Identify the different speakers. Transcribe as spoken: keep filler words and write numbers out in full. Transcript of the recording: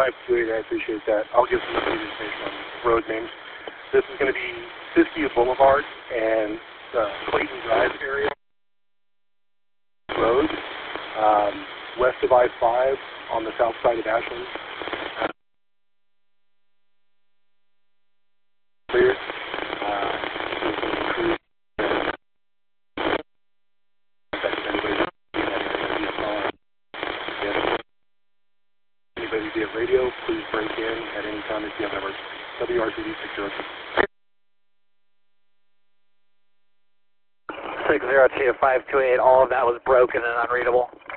Speaker 1: five two eight, I appreciate that. I'll give some updated information on road names. This is going to be Siskiyou Boulevard and uh, Clayton Drive area road, um, west of I five on the south side of Ashland. Uh, clear. Uh, Anybody via radio, please break in at any time if you have an emergency. W R C D six zero two.
Speaker 2: six zero two, five two eight, all of that was broken and unreadable.